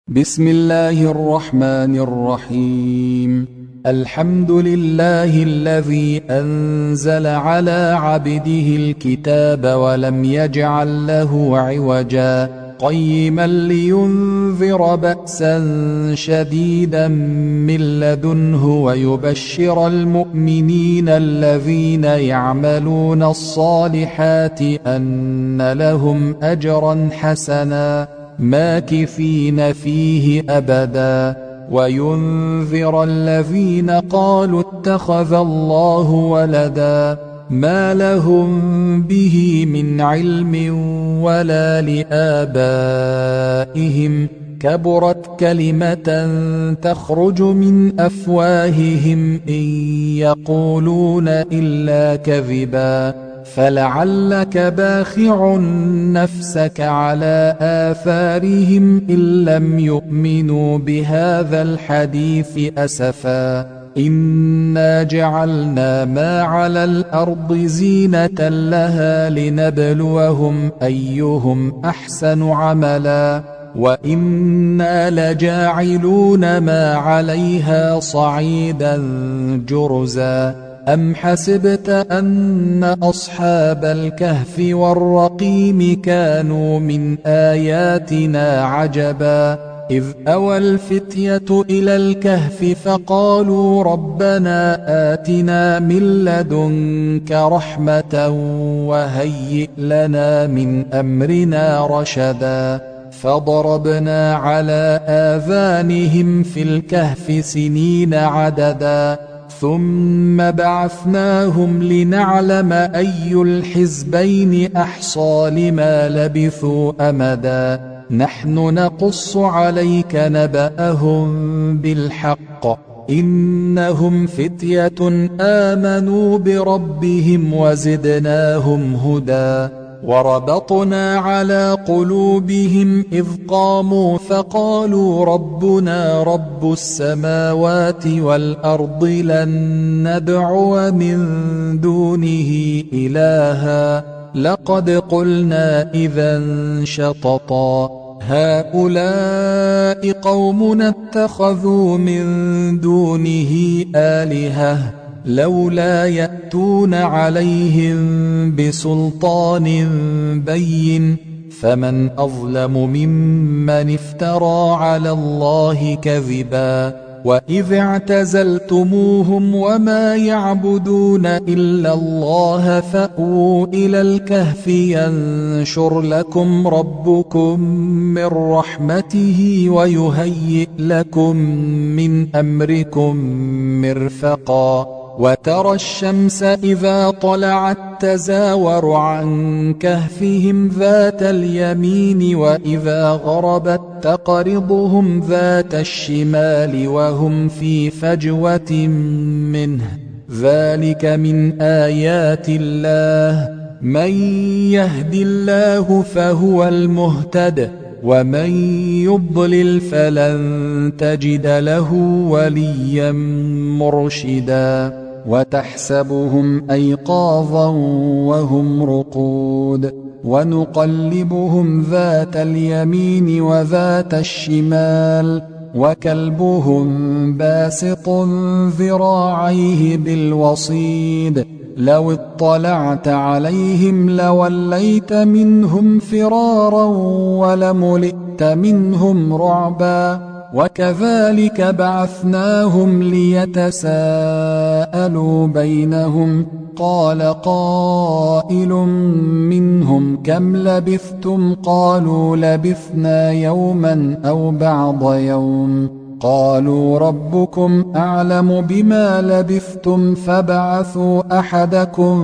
بسم الله الرحمن الرحيم. الحمد لله الذي أنزل على عبده الكتاب ولم يجعل له عوجا قيما لينذر بأسا شديدا من لدنه ويبشر المؤمنين الذين يعملون الصالحات أن لهم أجرا حسنا ماكثين فيه أبدا وينذر الذين قالوا اتخذ الله ولدا ما لهم به من علم ولا لآبائهم كبرت كلمة تخرج من أفواههم إن يقولون إلا كذبا فلعلك باخع نفسك على آثارهم إن لم يؤمنوا بهذا الحديث أسفا إنا جعلنا ما على الأرض زينة لها لنبلوهم أيهم أحسن عملا وإنا لجاعلون ما عليها صعيدا جرزا أم حسبت أن أصحاب الكهف والرقيم كانوا من آياتنا عجبا إذ أوى الفتية إلى الكهف فقالوا ربنا آتنا من لدنك رحمة وهيئ لنا من أمرنا رشدا فضربنا على آذانهم في الكهف سنين عددا ثم بعثناهم لنعلم أي الحزبين أحصى لما لبثوا أمدا نحن نقص عليك نبأهم بالحق إنهم فتية آمنوا بربهم وزدناهم هدى وربطنا على قلوبهم إذ قاموا فقالوا ربنا رب السماوات والأرض لن ندعو من دونه إلها لقد قلنا إذا شططا هؤلاء قومنا اتخذوا من دونه آلهة لولا يأتون عليهم بسلطان بين فمن أظلم ممن افترى على الله كذبا وإذ اعتزلتموهم وما يعبدون إلا الله فأووا إلى الكهف ينشر لكم ربكم من رحمته ويهيئ لكم من أمركم مرفقا وترى الشمس إذا طلعت تزاور عن كهفهم ذات اليمين وإذا غربت تقرضهم ذات الشمال وهم في فجوة منه ذلك من آيات الله من يهد الله فهو المهتد ومن يضلل فلن تجد له وليا مرشدا وتحسبهم أيقاظا وهم رقود ونقلبهم ذات اليمين وذات الشمال وكلبهم باسط ذراعيه بالوصيد لو اطلعت عليهم لوليت منهم فرارا ولملئت منهم رعبا وكذلك بعثناهم ليتساءلوا بينهم قال قائل منهم كم لبثتم قالوا لبثنا يوما أو بعض يوم قالوا ربكم أعلم بما لبثتم فابعثوا أحدكم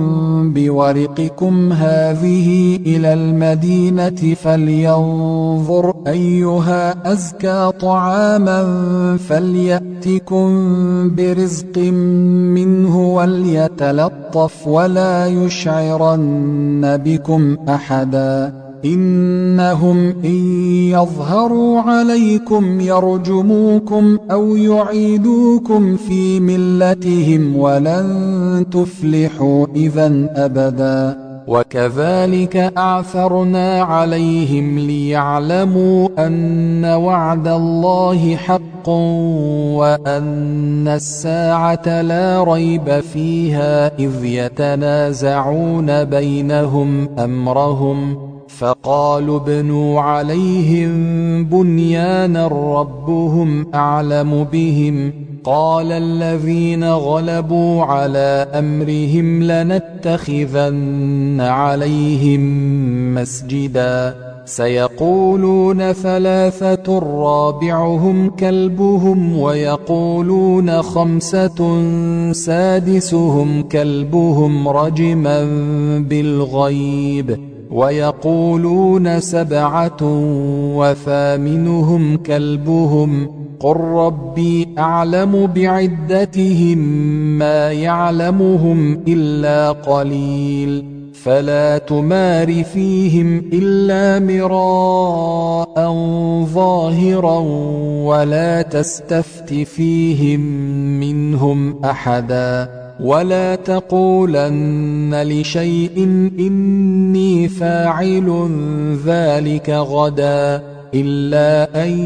بورقكم هذه إلى المدينة فلينظر أيها أزكى طعاما فليأتكم برزق منه وليتلطف ولا يشعرن بكم أحدا إنهم إن يظهروا عليكم يرجموكم أو يعيدوكم في ملتهم ولن تفلحوا إذا أبدا وكذلك أعثرنا عليهم ليعلموا أن وعد الله حق وأن الساعة لا ريب فيها إذ يتنازعون بينهم أمرهم فقالوا ابنوا عليهم بنيانا ربهم أعلم بهم قال الذين غلبوا على أمرهم لنتخذن عليهم مسجدا سيقولون ثلاثة رابعهم كلبهم ويقولون خمسة سادسهم كلبهم رجما بالغيب ويقولون سبعة وثامنهم كلبهم قل ربي أعلم بعدتهم ما يعلمهم إلا قليل فلا تمار فيهم إلا مراء ظاهرا ولا تستفت فيهم منهم أحدا ولا تقولن لشيء إني فاعل ذلك غدا إلا أن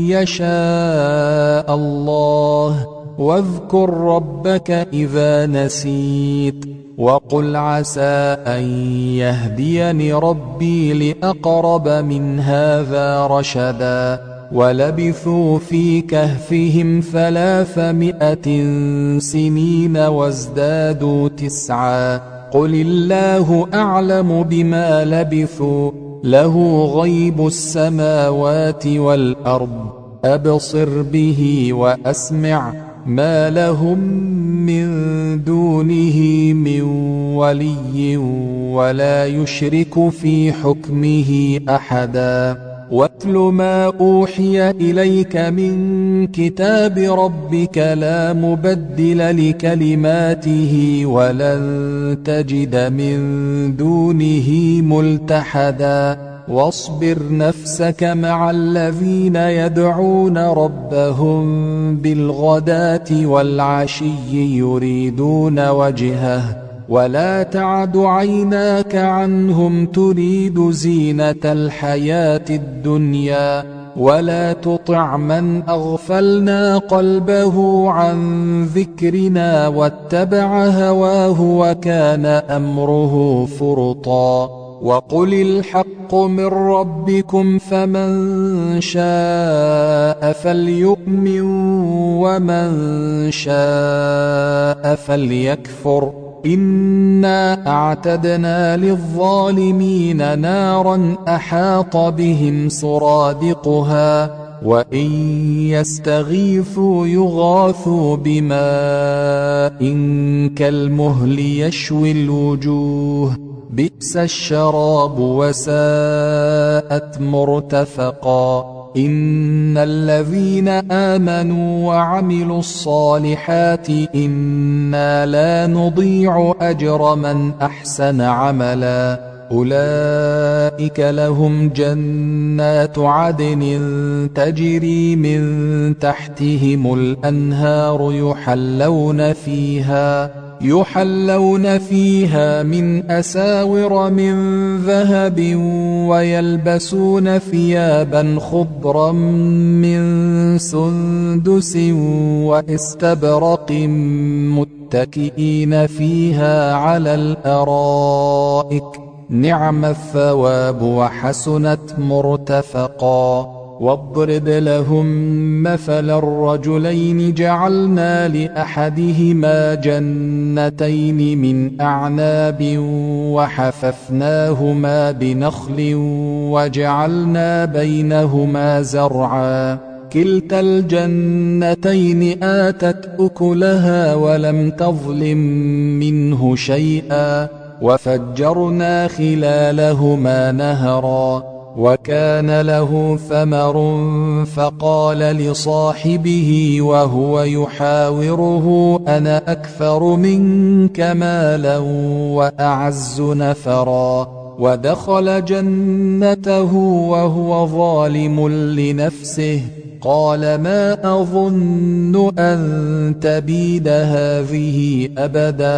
يشاء الله واذكر ربك إذا نسيت وقل عسى أن يهديني ربي لأقرب من هذا رشدا ولبثوا في كهفهم 300 سنين وازدادوا 9 قل الله أعلم بما لبثوا له غيب السماوات والأرض أبصر به وأسمع ما لهم من دونه من ولي ولا يشرك في حكمه أحدا واتل ما أوحي إليك من كتاب ربك لا مبدل لكلماته ولن تجد من دونه ملتحدا واصبر نفسك مع الذين يدعون ربهم بالغداة والعشي يريدون وجهه ولا تعد عيناك عنهم تريد زينة الحياة الدنيا ولا تطع من أغفلنا قلبه عن ذكرنا واتبع هواه وكان أمره فرطا وقل الحق من ربكم فمن شاء فليؤمن ومن شاء فليكفر إنا أعتدنا للظالمين نارا أحاط بهم سرادقها وإن يستغيثوا يغاثوا بماء كالمهل يشوي الوجوه بئس الشراب وساءت مرتفقا إن الذين آمنوا وعملوا الصالحات إنا لا نضيع أجر من أحسن عملا أولئك لهم جنات عدن تجري من تحتهم الأنهار يحلون فيها من أساور من ذهب ويلبسون ثيابا خضرا من سندس واستبرق متكئين فيها على الأرائك نعم الثواب وحسنت مرتفقا واضرب لهم مثل الرجلين جعلنا لأحدهما جنتين من أعناب وحففناهما بنخل وجعلنا بينهما زرعا كلتا الجنتين آتت أكلها ولم تظلم منه شيئا وفجرنا خلالهما نهرا وكان له ثمر فقال لصاحبه وهو يحاوره أنا أكثر منك مالا وأعز نفرا ودخل جنته وهو ظالم لنفسه قال ما أظن أن تبيد هذه أبدا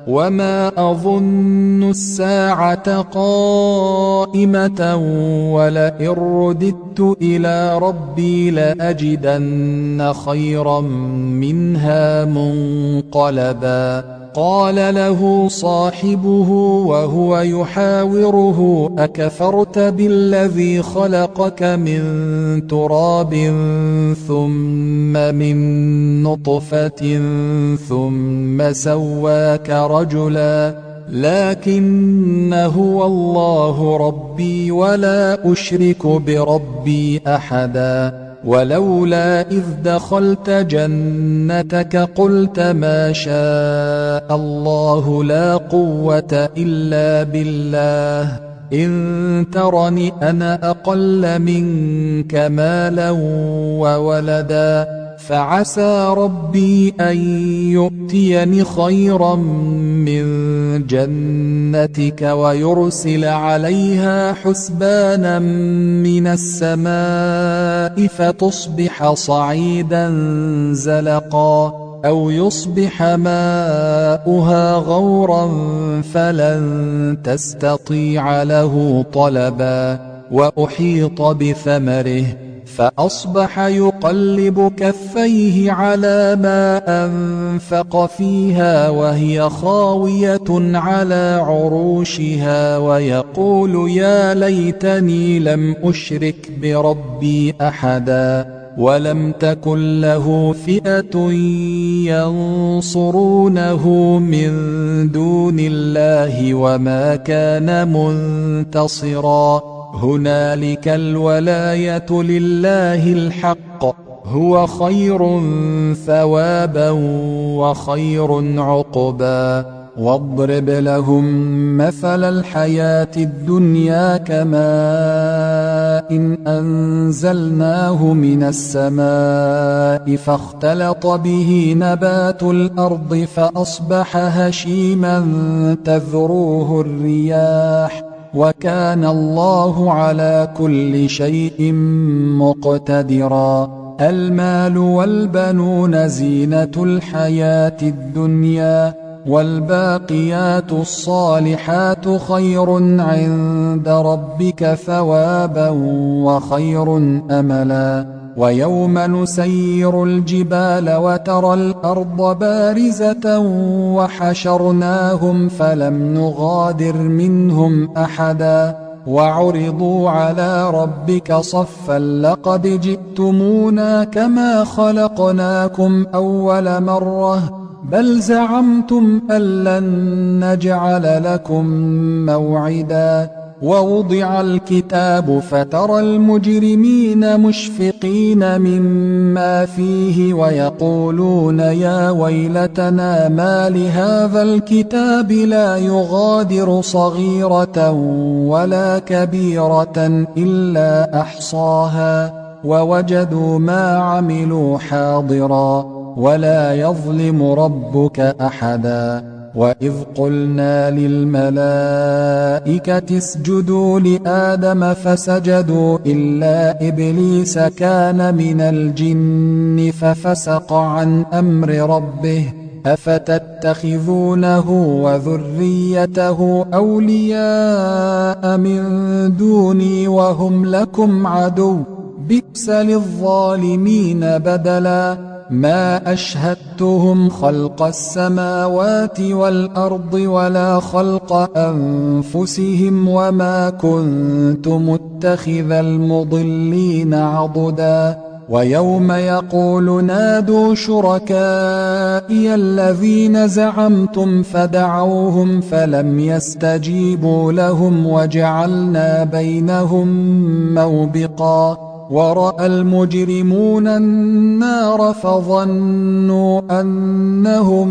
وما أظن الساعة قائمة ولئن رددت إلى ربي لأجدن خيرا منها منقلبا. قال له صاحبه وهو يحاوره أكفرت بالذي خلقك من تراب ثم من نطفة ثم سواك رجلا لكن هو الله ربي ولا أشرك بربي أحدا. ولولا إذ دخلت جنتك قلت ما شاء الله لا قوة إلا بالله إن ترني أنا أقل منك مالا وولدا فعسى ربي أن يؤتيني خيرا من جنتك ويرسل عليها حسبانا من السماء فتصبح صعيدا زلقا أو يصبح ماؤها غورا فلن تستطيع له طلبا. وأحيط بثمره فأصبح يقلب كفيه على ما أنفق فيها وهي خاوية على عروشها ويقول يا ليتني لم أشرك بربي أحدا. ولم تكن له فئة ينصرونه من دون الله وما كان منتصرا. هنالك الولاية لله الحق هو خير ثوابا وخير عقبا. واضرب لهم مثل الحياة الدنيا كماء إن أنزلناه من السماء فاختلط به نبات الأرض فأصبح هشيما تذروه الرياح وكان الله على كل شيء مقتدرا. المال والبنون زينة الحياة الدنيا والباقيات الصالحات خير عند ربك ثوابا وخير أملا. ويوم نسير الجبال وترى الأرض بارزة وحشرناهم فلم نغادر منهم أحدا وعرضوا على ربك صفا لقد جئتمونا كما خلقناكم أول مرة بل زعمتم أن لن نجعل لكم موعدا. ووضع الكتاب فترى المجرمين مشفقين مما فيه ويقولون يا ويلتنا ما لهذا الكتاب لا يغادر صغيرة ولا كبيرة إلا أحصاها ووجدوا ما عملوا حاضرا ولا يظلم ربك أحدا. وإذ قلنا للملائكة اسجدوا لآدم فسجدوا إلا إبليس كان من الجن ففسق عن أمر ربه أفتتخذونه وذريته أولياء من دوني وهم لكم عدو بئس للظالمين بدلا. ما أشهدتهم خلق السماوات والأرض ولا خلق أنفسهم وما كنت متخذ المضلين عضدا. ويوم يقول نادوا شركائي الذين زعمتم فدعوهم فلم يستجيبوا لهم وجعلنا بينهم موبقا. ورأى المجرمون النار فظنوا أنهم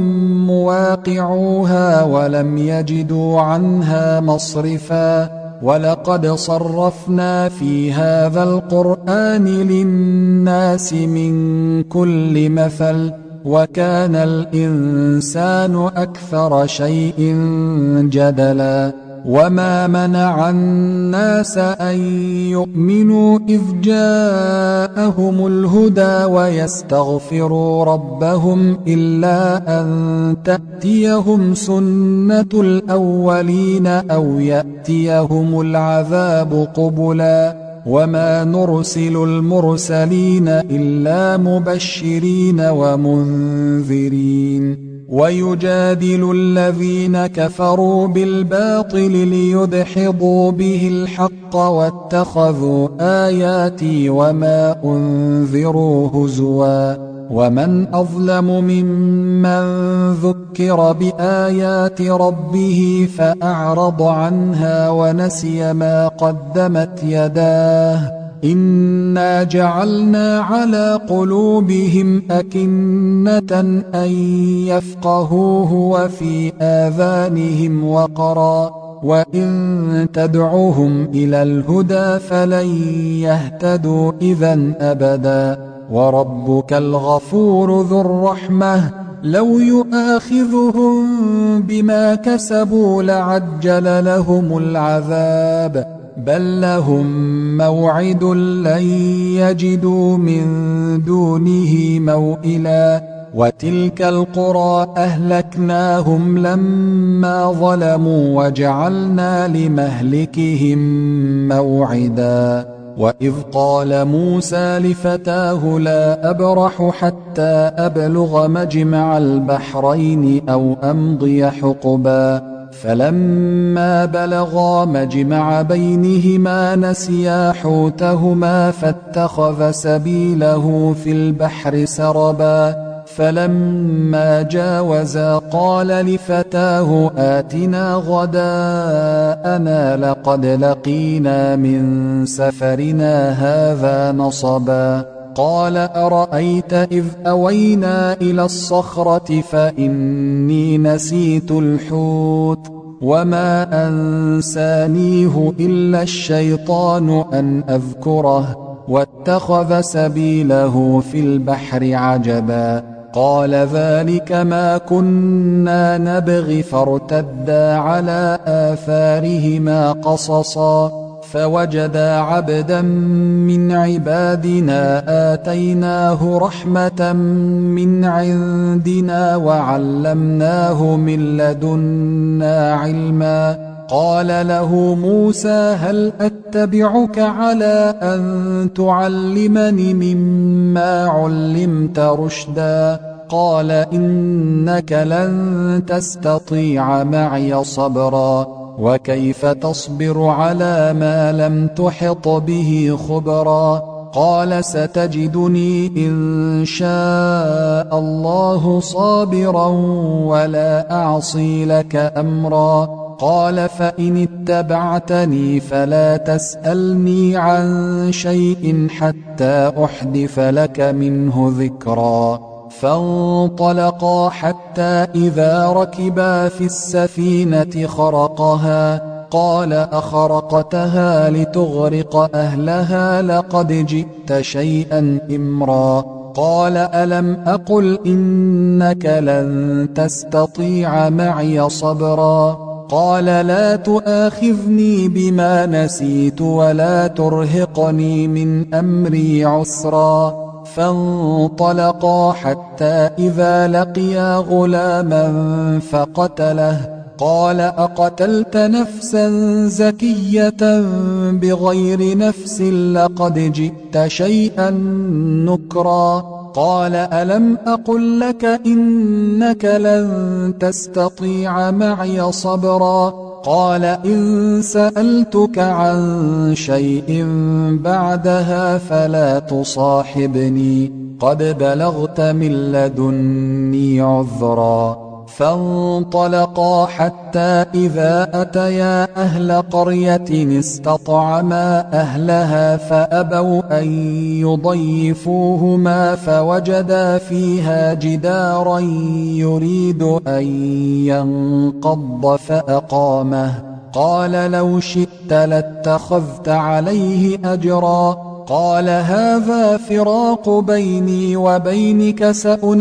مواقعوها ولم يجدوا عنها مصرفا. ولقد صرفنا في هذا القرآن للناس من كل مثل وكان الإنسان أكثر شيء جدلا. وما منع الناس أن يؤمنوا إذ جاءهم الهدى ويستغفروا ربهم إلا أن تأتيهم سنة الأولين أو يأتيهم العذاب قبلا وما نرسل المرسلين إلا مبشرين ومنذرين ويجادل الذين كفروا بالباطل ليدحضوا به الحق واتخذوا آياتي وما أنذروا هزوا ومن أظلم ممن ذكر بآيات ربه فأعرض عنها ونسي ما قدمت يداه إنا جعلنا على قلوبهم أكنة أن يفقهوه وفي آذانهم وقرا وإن تدعوهم إلى الهدى فلن يهتدوا إذا أبدا وربك الغفور ذو الرحمة لو يؤاخذهم بما كسبوا لعجل لهم العذاب بل لهم موعد لن يجدوا من دونه موئلا وتلك القرى أهلكناهم لما ظلموا وجعلنا لمهلكهم موعدا وإذ قال موسى لفتاه لا أبرح حتى أبلغ مجمع البحرين أو أمضي حقبا فلما بلغا مجمع بينهما نسيا حوتهما فاتخذ سبيله في البحر سربا فلما جاوزا قال لفتاه آتنا غداءنا لقد لقينا من سفرنا هذا نصبا قال أرأيت إذ أوينا إلى الصخرة فإني نسيت الحوت وما أنسانيه إلا الشيطان أن أذكره واتخذ سبيله في البحر عجبا قال ذلك ما كنا نبغي فارتدا على آثارهما قصصا فوجدا عبدا من عبادنا آتيناه رحمة من عندنا وعلمناه من لدنا علما قال له موسى هل أتبعك على أن تعلمني مما علمت رشدا قال إنك لن تستطيع معي صبرا وكيف تصبر على ما لم تحط به خبرا قال ستجدني إن شاء الله صابرا ولا أعصي لك أمرا قال فإن اتبعتني فلا تسألني عن شيء حتى أحدث لك منه ذكرا فانطلقا حتى إذا ركبا في السفينة خرقها قال أخرقتها لتغرق أهلها لقد جئت شيئا إمرا قال ألم أقل إنك لن تستطيع معي صبرا قال لا تؤاخذني بما نسيت ولا ترهقني من أمري عسرا فانطلقا حتى إذا لقيا غلاما فقتله قال أقتلت نفسا زكية بغير نفس لقد جئت شيئا نكرا قال ألم أقل لك إنك لن تستطيع معي صبرا قال إن سألتك عن شيء بعدها فلا تصاحبني قد بلغت من لدني عذرا فانطلقا حتى إذا أتيا أهل قرية استطعما أهلها فأبوا أن يضيفوهما فوجدا فيها جدارا يريد أن ينقض فأقامه قال لو شئت لاتخذت عليه أجرا قال هذا فراق بيني وبينك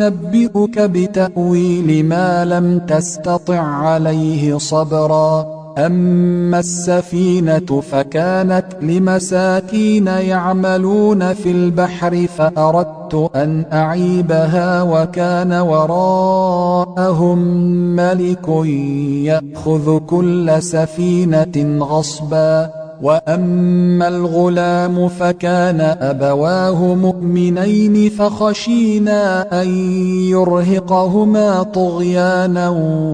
سأنبئك بتأويل ما لم تستطع عليه صبرا أما السفينة فكانت لمساكين يعملون في البحر فأردت أن أعيبها وكان وراءهم ملك يأخذ كل سفينة غصبا. وأما الغلام فكان أبواه مؤمنين فخشينا أن يرهقهما طغيانا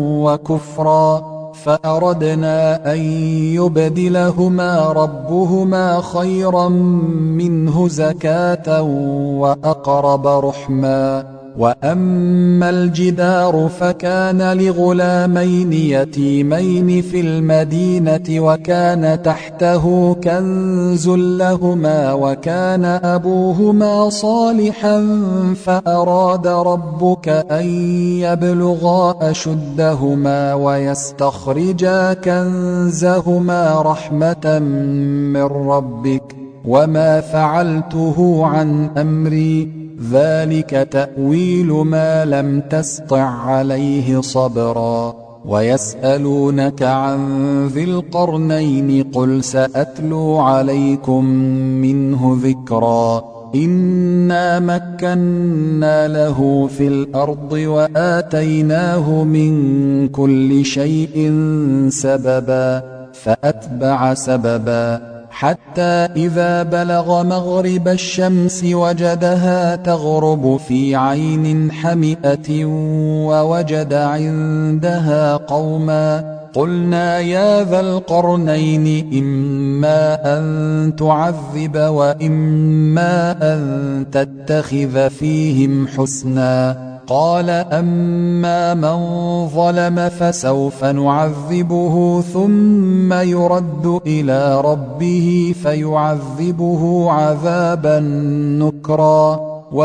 وكفرا فأردنا أن يبدلهما ربهما خيرا منه زكاة وأقرب رحما. وأما الجدار فكان لغلامين يتيمين في المدينة وكان تحته كنز لهما وكان أبوهما صالحا فأراد ربك أن يبلغا أشدهما ويستخرجا كنزهما رحمة من ربك وما فعلته عن أمري ذلك تأويل ما لم تسطع عليه صبرا. ويسألونك عن ذي القرنين قل سأتلو عليكم منه ذكرا. إنا مكنا له في الأرض وآتيناه من كل شيء سببا فأتبع سببا حتى إذا بلغ مغرب الشمس وجدها تغرب في عين حمئة ووجد عندها قوما قلنا يا ذا القرنين إما أن تعذب وإما أن تتخذ فيهم حسنا. قال أما من ظلم فسوف نعذبه ثم يرد إلى ربه فيعذبه عذابا نكرا.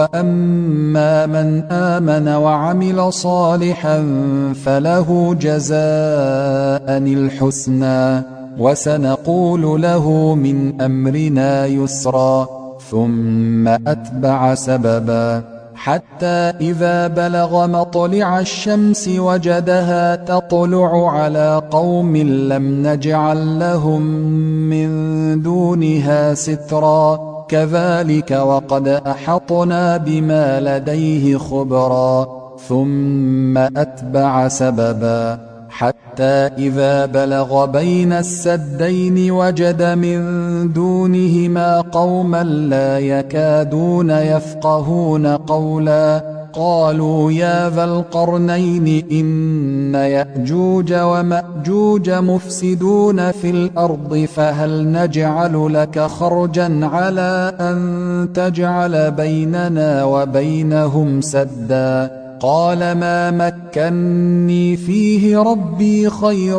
وأما من آمن وعمل صالحا فله جزاء الحسنى وسنقول له من أمرنا يسرا. ثم أتبع سببا حتى إذا بلغ مطلع الشمس وجدها تطلع على قوم لم نجعل لهم من دونها سترا كذلك وقد أحطنا بما لديه خبرا. ثم أتبع سببا حتى إذا بلغ بين السدين وجد من دونهما قوما لا يكادون يفقهون قولا قالوا يا ذا القرنين إن يأجوج ومأجوج مفسدون في الأرض فهل نجعل لك خرجا على أن تجعل بيننا وبينهم سدا. قال ما مكني فيه ربي خير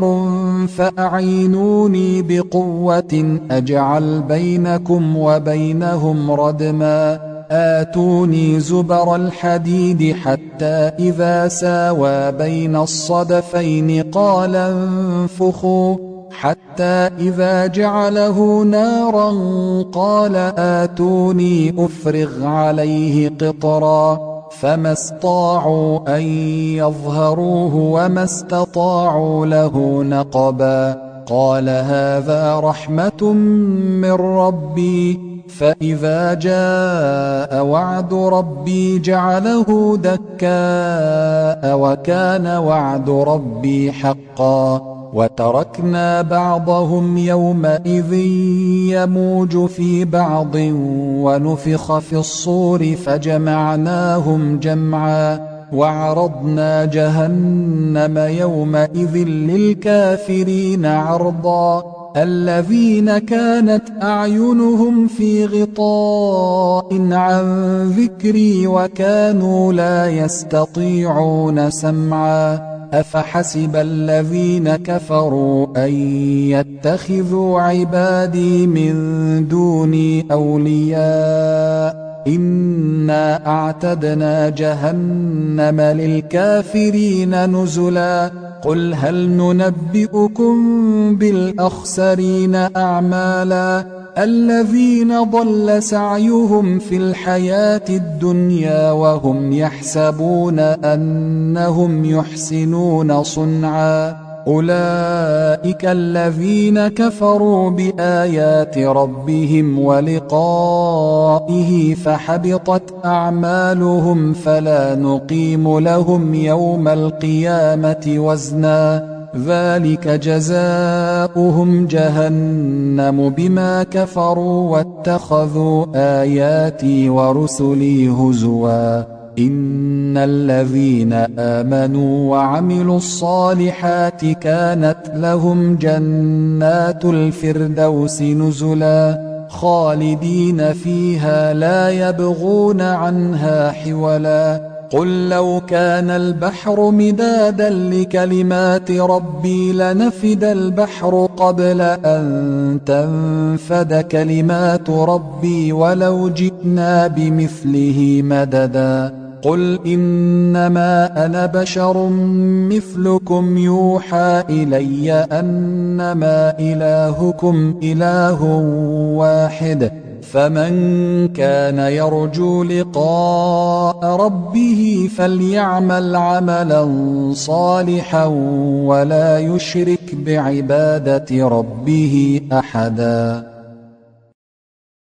فأعينوني بقوة أجعل بينكم وبينهم ردما. آتوني زبر الحديد حتى إذا ساوى بين الصدفين قال انفخوا حتى إذا جعله نارا قال آتوني أفرغ عليه قطرا فما استطاعوا أن يظهروه وما استطاعوا له نقبا. قال هذا رحمة من ربي فإذا جاء وعد ربي جعله دكاء وكان وعد ربي حقا. وتركنا بعضهم يومئذ يموج في بعض ونفخ في الصور فجمعناهم جمعا وعرضنا جهنم يومئذ للكافرين عرضا. الذين كانت أعينهم في غطاء عن ذكري وكانوا لا يستطيعون سمعا. أفحسب الذين كفروا أن يتخذوا عبادي من دوني أولياء إنا أعتدنا جهنم للكافرين نزلا. قل هل ننبئكم بالأخسرين أعمالا الذين ضل سعيهم في الحياة الدنيا وهم يحسبون أنهم يحسنون صنعا أولئك الذين كفروا بآيات ربهم ولقائه فحبطت أعمالهم فلا نقيم لهم يوم القيامة وزنا ذلك جزاؤهم جهنم بما كفروا واتخذوا آياتي ورسلي هزوا إن الذين آمنوا وعملوا الصالحات كانت لهم جنات الفردوس نزلا خالدين فيها لا يبغون عنها حولا قل لو كان البحر مدادا لكلمات ربي لنفد البحر قبل أن تنفد كلمات ربي ولو جئنا بمثله مددا قل إنما أنا بشر مثلكم يوحى إلي أنما إلهكم إله واحد فمن كان يرجو لقاء ربه فليعمل عملا صالحا ولا يشرك بعبادة ربه أحدا